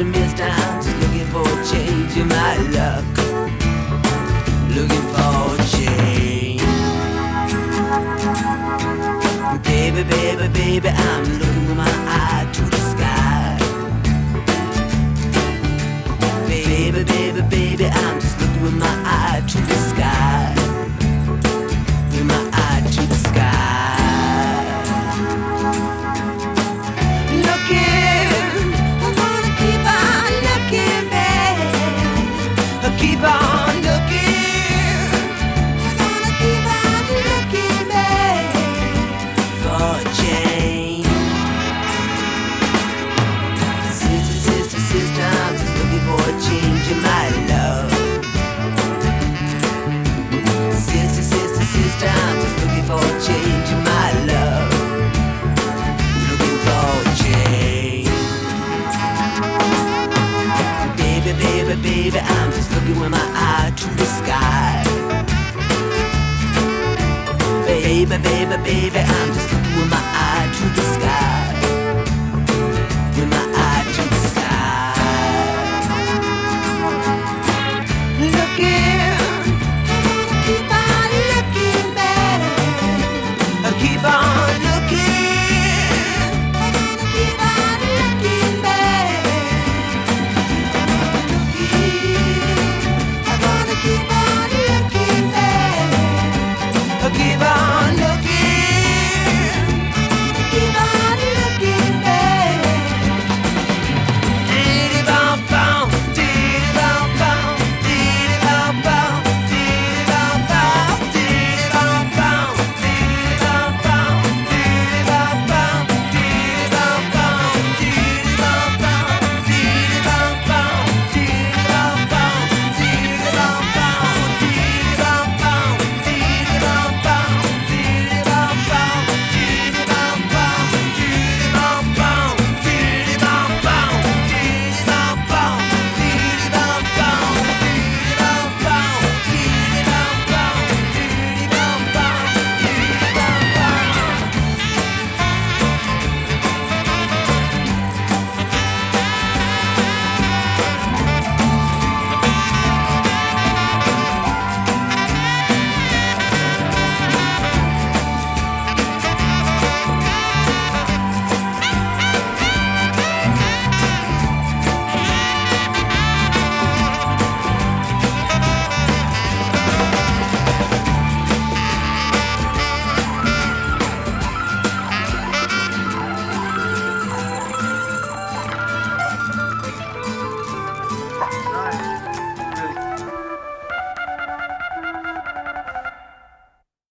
mister, I'm just looking for a change in my luck. Looking for a change. Baby, baby, baby, I'm looking with my eye to the sky. Baby, baby, baby, I'm just looking with my eye to the sky. With my eye to the sky. Looking, I'm gonna keep on looking, babe. Keep on looking. I'm gonna keep on looking, babe, for a change. Sister, sister, sister, I'm just looking for a change in my love. Sister, sister, sister, I'm just looking for a change in my love. Looking for a change. Baby, baby, baby, I'm just looking with my eye to the sky. Baby, baby, baby, I'm just looking with my eye to the sky.